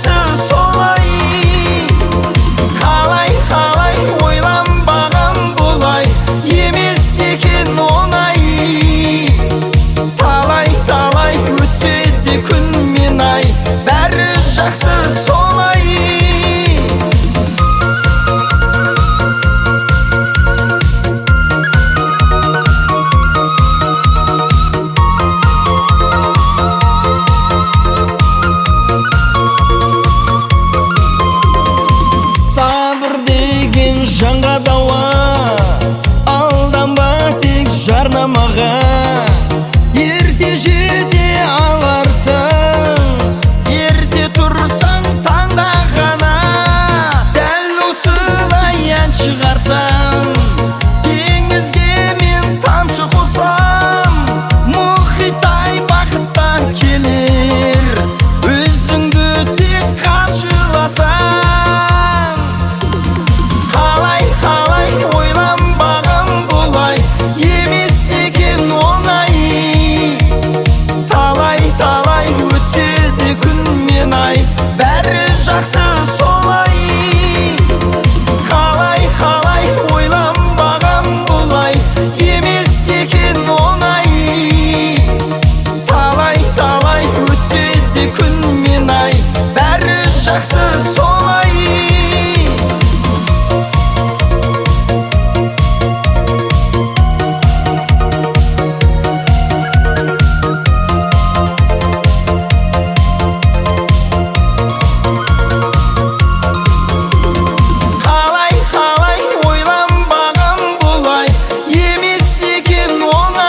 жақсы солай. Қалай ойланбаған бұлай, емес екен оңай. Талай өтсе де күн мен ай, бәрі жақсы солай. Сабыр деген жанға дауа, алданба тек жарнамаға. Ерте жете аларсың, ерте тұрсаң таңда ғана. Дәл осылай ән шығарсам, теңізге мен тамшы қосам. Мұхиттай бақыттан келер, өзіңді тек қамшыласам. Қалай ойланбаған бұлай, емес екен оңай. Талай өтсе де күн мен ай, бәрі жақсы солай. Қалай ойланбаған бұлай, емес екен оңай. Талай өтсе де күн мен ай, бәрі жақсы солай.